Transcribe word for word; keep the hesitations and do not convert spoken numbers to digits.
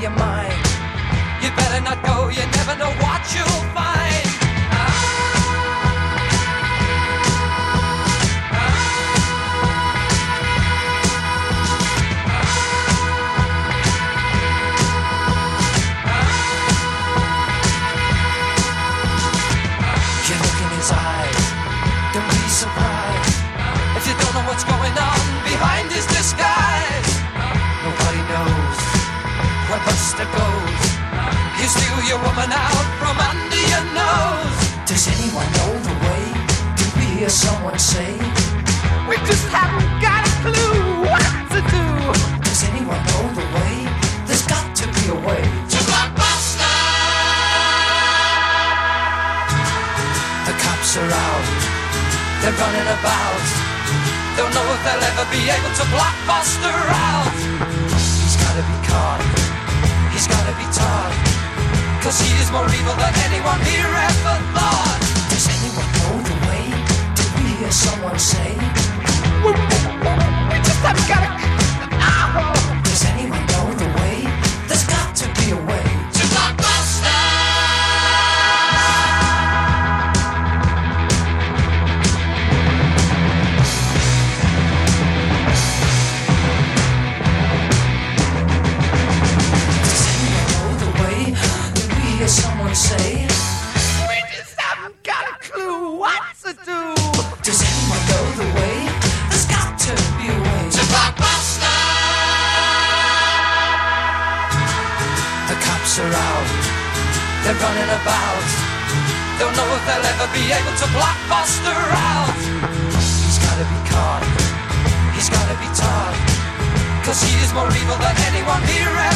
your mind. You better not go, you never know what you'll find. You look in his eyes, don't be surprised if you don't know what's going on behind his disguise. Nobody knows where Buster goes. You steal your woman out from under your nose. Does anyone know the way? Did we hear someone say? We just haven't got a clue what to do. Does anyone know the way? There's got to be a way to Blockbuster. The cops are out, they're running about. Don't know if they'll ever be able to block Buster out. He's gotta be caught, he's gotta be taught, 'cause he is more evil than anyone here ever thought. Does anyone know the way? Did we hear someone say? We, we just haven't got it. Oh. Does anyone know the way? There's got to be a way to Blockbuster. Does anyone know the way? Did we hear someone say? We just haven't got a clue what to do. Does anyone know the way? There's got to be a way to Blockbuster. The cops are out, they're running about. Don't know if they'll ever be able to block Buster out. He's gotta be caught, he's gotta be taught, 'cause he is more evil than anyone here